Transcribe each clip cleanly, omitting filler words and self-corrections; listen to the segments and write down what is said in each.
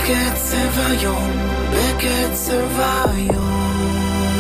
בקצב היום, בקצב היום.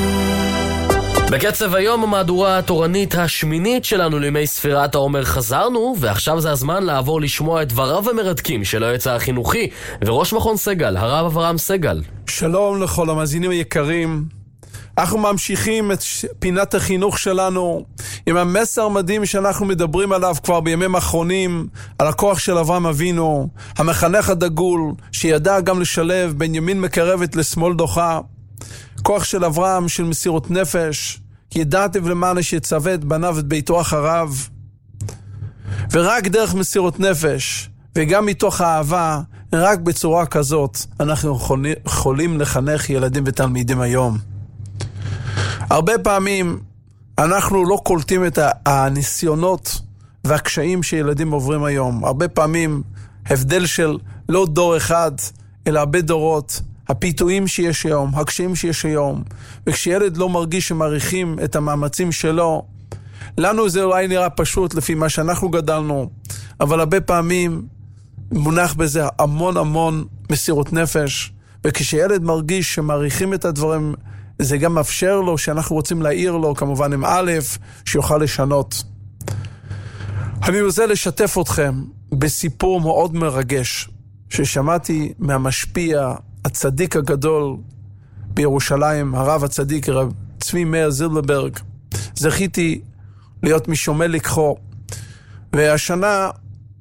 בקצב היום המהדורה התורנית השמינית שלנו לימי ספירת העומר חזרנו, ועכשיו זה הזמן לעבור לשמוע את דבריו המרתקים של היועץ החינוכי וראש מכון סגל, הרב אברהם סגל. שלום לכל המאזינים היקרים. אנחנו ממשיכים את פינת החינוך שלנו עם המסר המדהים שאנחנו מדברים עליו כבר בימים האחרונים, על הכוח של אברהם אבינו, המחנך הדגול שידע גם לשלב בין ימין מקרבת לשמאל דוחה. כוח של אברהם של מסירות נפש, כי ידעתם למען שיצווה את בניו ואת ביתו אחריו. ורק דרך מסירות נפש וגם מתוך האהבה, רק בצורה כזאת אנחנו יכולים לחנך ילדים ותלמידים היום. הרבה פעמים אנחנו לא קולטים את הניסיונות והקשיים שילדים עוברים היום. הרבה פעמים הבדל של לא דור אחד, אלא הרבה דורות. הפיתויים שיש היום, הקשיים שיש היום. וכשילד לא מרגיש שמעריכים את המאמצים שלו, לנו זה אולי נראה פשוט לפי מה שאנחנו גדלנו, אבל הרבה פעמים מונח בזה המון מסירות נפש. וכשילד מרגיש שמעריכים את הדברים, זה גם מאפשר לו שאנחנו רוצים להעיר לו, כמובן עם א', שיוכל לשנות. אני רוצה לשתף אתכם בסיפור מאוד מרגש, ששמעתי מהמשפיע, הצדיק הגדול בירושלים, הרב הצדיק, רב צבי מאיר זילברברג. זכיתי להיות משומע לקחו, והשנה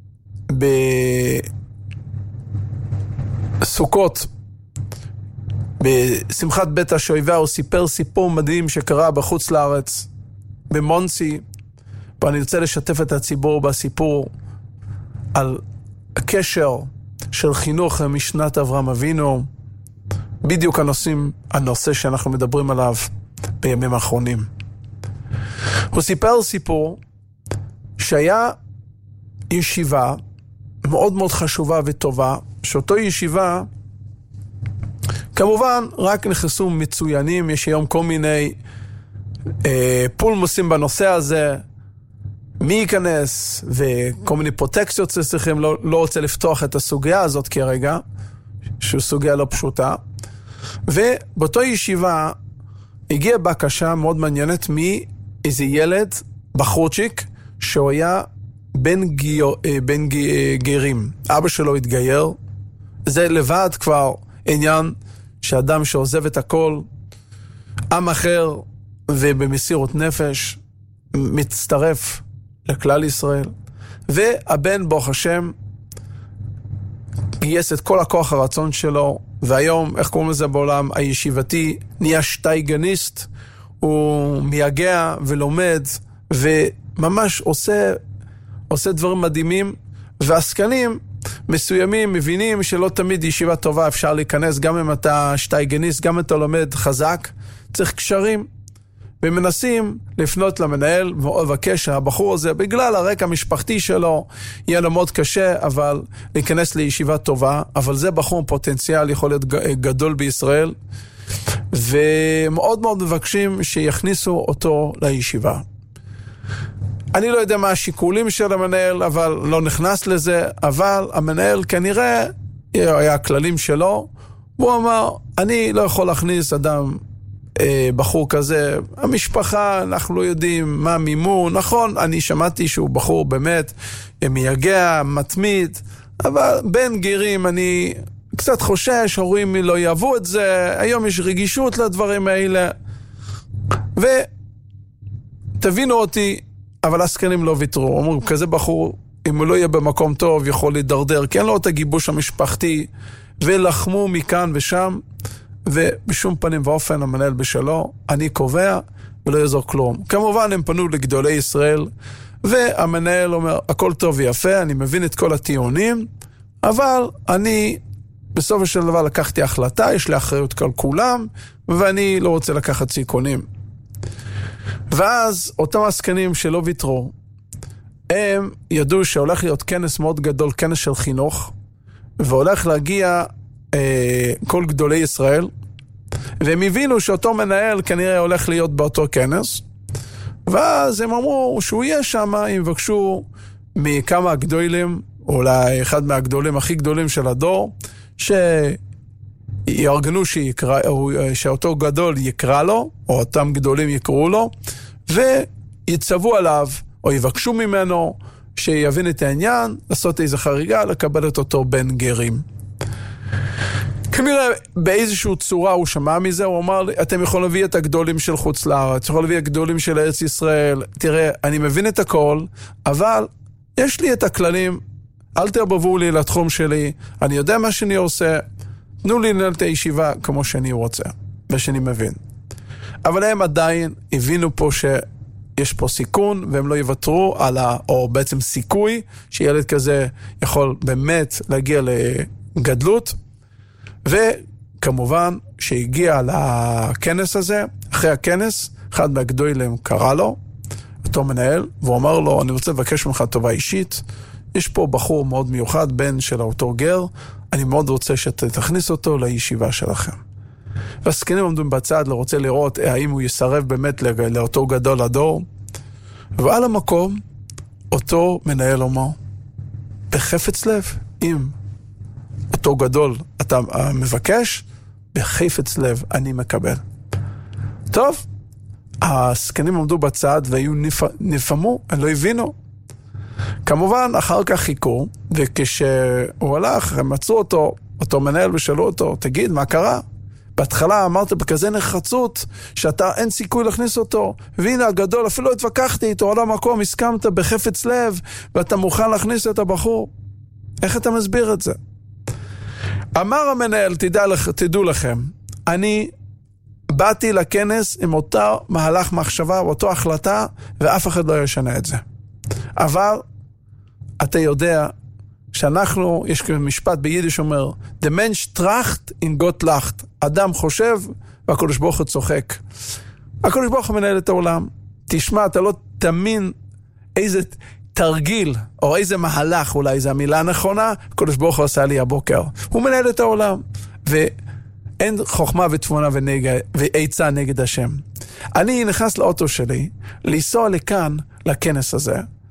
בסוכות, בשמחת בית השואבה, הוא סיפר סיפור מדהים שקרה בחוץ לארץ, במונסי, ואני רוצה לשתף את הציבור בסיפור על הקשר של חינוך משנת אברהם אבינו, בדיוק הנושא שאנחנו מדברים עליו בימים האחרונים. הוא סיפר סיפור שהיה ישיבה מאוד חשובה וטובה, שאותו ישיבה כמובן רק נכנסו מצוינים. יש היום כל מיני פולמוסים בנושא הזה, מי ייכנס וכל מיני פרוטקציות שצריכים. לא רוצה לפתוח את הסוגיה הזאת כרגע, שהיא סוגיה לא פשוטה. ובאותו ישיבה הגיעה בקשה מאוד מעניינת מאיזה ילד בחורצ'יק שהוא היה בן גרים. אבא שלו התגייר. זה לבד כבר עניין שאדם שעוזב את הכל, עם אחר ובמסירות נפש, מצטרף לכלל ישראל. והבן ברוך השם גייס את כל הכוח הרצון שלו, והיום, איך קוראים לזה בעולם הישיבתי, נהיה שטייגניסט. הוא מייגע ולומד וממש עושה דברים מדהימים. ועסקנים מסוימים מבינים שלא תמיד ישיבה טובה אפשר להיכנס, גם אם אתה שטייגניסט, גם אם אתה לומד חזק, צריך קשרים. ומנסים לפנות למנהל ולבקש שהבחור הזה, בגלל הרקע המשפחתי שלו, יהיה לו מאוד קשה, אבל להיכנס לישיבה טובה. אבל זה בחור פוטנציאל, יכול להיות גדול בישראל, ומאוד מבקשים שיכניסו אותו לישיבה. אני לא יודע מה השיקולים של המנהל, אבל לא נכנס לזה. אבל המנהל כנראה היה הכללים שלו, והוא אמר, אני לא יכול להכניס אדם, בחור כזה. המשפחה, אנחנו לא יודעים מה מימון. נכון, אני שמעתי שהוא בחור באמת מייגע, מתמיד, אבל בין גירים אני קצת חושש, הורים לא יאהבו את זה. היום יש רגישות לדברים האלה, ותבינו אותי, אבל הסקנים לא ויתרו. אומרים, כזה בחור, אם הוא לא יהיה במקום טוב, יכול להידרדר, כי אין לו את הגיבוש המשפחתי, ולחמו מכאן ושם, ובשום פנים ואופן המנהל בשלו, אני קובע, ולא יעזור כלום. כמובן הם פנו לגדולי ישראל, והמנהל אומר, הכל טוב ויפה, אני מבין את כל הטיעונים, אבל אני בסופו של דבר לקחתי החלטה, יש לי אחריות על כולם, ואני לא רוצה לקחת סיכונים. ואז אותם הסקנים שלא ויתרו, הם ידעו שהולך להיות כנס מאוד גדול, כנס של חינוך, והולך להגיע כל גדולי ישראל, והם הבינו שאותו מנהל כנראה הולך להיות באותו כנס, ואז הם אמרו שהוא יהיה שם, הם יבקשו מכמה הגדולים, אולי אחד מהגדולים הכי גדולים של הדור, שיארגנו שאותו גדול יקרא לו, או אותם גדולים יקראו לו, ויצבו עליו, או יבקשו ממנו, שיבין את העניין, לעשות איזו חריגה, לקבל את אותו בן גרים. כנראה באיזושהי צורה הוא שמע מזה, הוא אמר לי, אתם יכולים להביא את הגדולים של חוץ לארץ, יכולים להביא את הגדולים של ארץ ישראל, תראה, אני מבין את הכל, אבל יש לי את הכללים, אל תערבבו לי לתחום שלי, אני יודע מה שאני עושה, תנו לי לנהל את הישיבה כמו שאני רוצה, ושאני מבין. אבל הם עדיין הבינו פה שיש פה סיכון, והם לא יוותרו על או בעצם סיכוי, שילד כזה יכול באמת להגיע לגדלות, וכמובן שהגיע לכנס הזה, אחרי הכנס, אחד מהגדולים קרא לו, אותו מנהל, והוא אמר לו, אני רוצה לבקש ממך טובה אישית, יש פה בחור מאוד מיוחד, בן של אותו גר, אני מאוד רוצה שתכניס אותו לישיבה שלכם. והסקנים עומדים בצד, לא רוצה לראות האם הוא יסרב באמת לאותו גדול הדור, ועל המקום, אותו מנהל אומר, בחפץ לב, אם אותו גדול אתה מבקש, בחפץ לב אני מקבל. טוב, הסקנים עמדו בצד והיו נפעמו, הם לא הבינו. כמובן, אחר כך חיכו, וכשהוא הלך, הם מצאו אותו מנהל ושאלו אותו, תגיד, מה קרה? בהתחלה אמרת בכזה נחרצות, שאתה אין סיכוי להכניס אותו, והנה הגדול, אפילו התווכחתי איתו על המקום, הסכמת בחפץ לב, ואתה מוכן להכניס את הבחור. איך אתה מסביר את זה? אמר המנהל, תדעו לכם, אני באתי לכנס עם אותו מהלך מחשבה, אותו החלטה, ואף אחד לא ישנה את זה. אבל אתה יודע שאנחנו, יש משפט ביידיש אומר, the Mensch tracht in Gott lacht. אדם חושב והקדוש ברוך הוא צוחק. הקדוש ברוך הוא מנהל את העולם. תשמע, אתה לא תאמין איזה תרגיל או איזה מהלך, אולי זו המילה הנכונה, הקדוש ברוך הוא עשה לי הבוקר. הוא מנהל את העולם. ואין חוכמה ותבונה ועצה נגד השם. אני נכנס לאוטו שלי, לנסוע לכאן, לכנס הזה,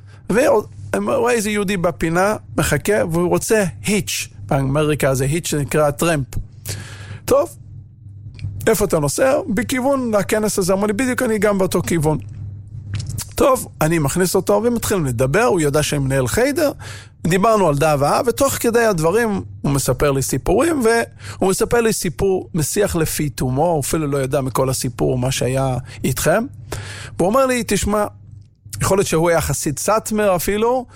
רואה איזה יהודי בפינה, מחכה, והוא רוצה היץ'. באמריקה זה היץ' שנקרא טרמפ. טוב, איפה אתה נוסע? בכיוון לכנס הזה. אמר לי, בדיוק אני גם באותו כיוון. טוב, אני מכניס אותו ומתחילים לדבר, הוא יודע שאני מנהל חיידר, דיברנו על דאבה, ותוך כדי הדברים הוא מספר לי סיפורים, והוא מספר לי סיפור משיח לפי תומו, הוא אפילו לא ידע מכל הסיפור מה שהיה איתכם, והוא אומר לי, תשמע, יכול להיות שהוא היה חסיד סאטמר אפילו,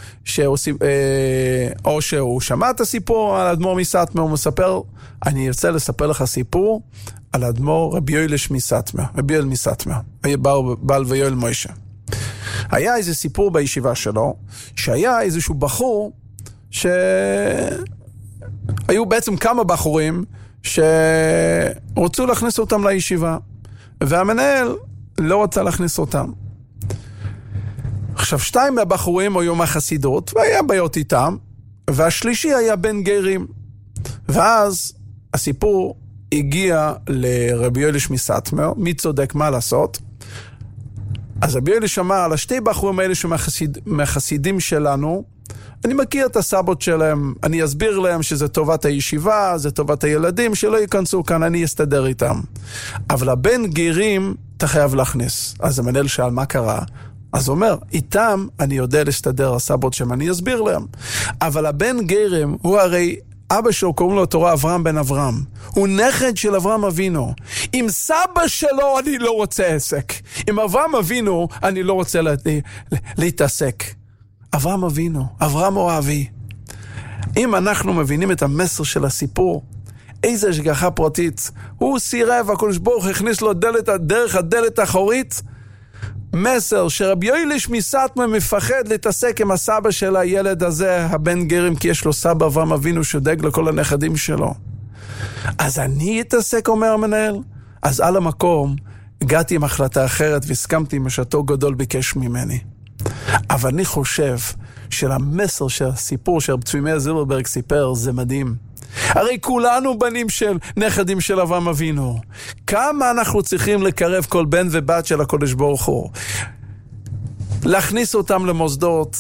או שהוא שמע את הסיפור על אדמו"ר מסאטמר, הוא מספר, אני ארצה לספר לך סיפור על אדמו"ר רבי יואל מסאטמר, רבי יואל מסאטמר, בעל ויואל מוישה. היה איזה סיפור בישיבה שלו, שהיה איזשהו בחור, שהיו בעצם כמה בחורים, שרצו להכניס אותם לישיבה, והמנהל לא רצה להכניס אותם. עכשיו, 2 מהבחורים היו מהחסידות, והיה בעיות איתם, והשלישי היה בן גרים. ואז הסיפור הגיע לרבי יואל מסאטמר, מי צודק מה לעשות? אז רבי יואל שמע על 2 בחורים האלה שמהחסידים שלנו, אני מכיר את הסבות שלהם, אני אסביר להם שזה טובת הישיבה, זה טובת הילדים, שלא ייכנסו כאן, אני אסתדר איתם. אבל הבן גרים אתה חייב להכניס. אז המנהל שאל מה קרה? אז הוא אומר, איתם אני יודע להסתדר הסבות שם, אני אסביר להם. אבל הבן גרם הוא הרי, אבא שלו קוראים לו תורה אברהם בן אברהם. הוא נכד של אברהם אבינו. עם סבא שלו אני לא רוצה עסק. עם אברהם אבינו אני לא רוצה להתעסק. אברהם אבינו, אברהם הוא אבי. אם אנחנו מבינים את המסר של הסיפור, איזה השגחה פרטית, הוא סירב, הקדוש ברוך הוא הכניס לו דרך הדלת האחורית, מסר שרבי יואל מסאטמר מפחד להתעסק עם הסבא של הילד הזה, הבן גרים, כי יש לו סבא אברהם אבינו שדאג לכל הנכדים שלו. אז אני אתעסק, אומר המנהל. אז על המקום הגעתי עם החלטה אחרת והסכמתי עם שאותו גדול ביקש ממני. אבל אני חושב שלמסר של הסיפור שרב צבי מאיר זילברברג סיפר זה מדהים. הרי כולנו בנים של נכדים של אברהם אבינו. כמה אנחנו צריכים לקרב כל בן ובת של הקדוש ברוך הוא. להכניס אותם למוסדות,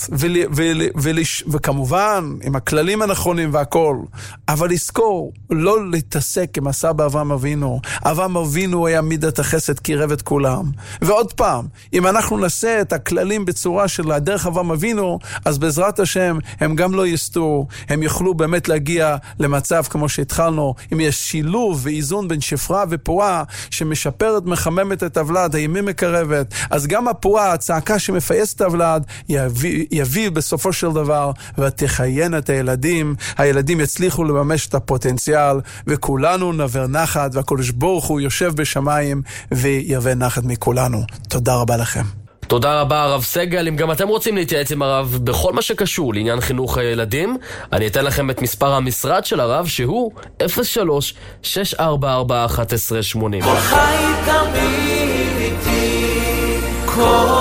וכמובן, עם הכללים הנכונים והכל, אבל לזכור, לא להתעסק עם הסבא אברהם אבינו. אברהם אבינו היה מידת החסד קירב את כולם. ועוד פעם, אם אנחנו נעשה את הכללים בצורה של דרך אברהם אבינו, אז בעזרת השם הם גם לא יסתו, הם יוכלו באמת להגיע למצב כמו שהתחלנו, אם יש שילוב ואיזון בין שפרה ופועה, שמשפרת, מחממת את הוולד, הימים מקרבת, אז גם הפועה, הצעקה שמפייס את הוולד, יביא בסופו של דבר, ותחיין את הילדים, הילדים יצליחו לממש את הפוטנציאל, וכולנו נבר נחת, והקדוש ברוך הוא יושב בשמיים, ויבא נחת מכולנו. תודה רבה לכם. תודה רבה הרב סגל. אם גם אתם רוצים להתייעץ עם הרב בכל מה שקשור לעניין חינוך הילדים, אני אתן לכם את מספר המשרד של הרב, שהוא 03-644-1180. כל חי תמיד איתי, כל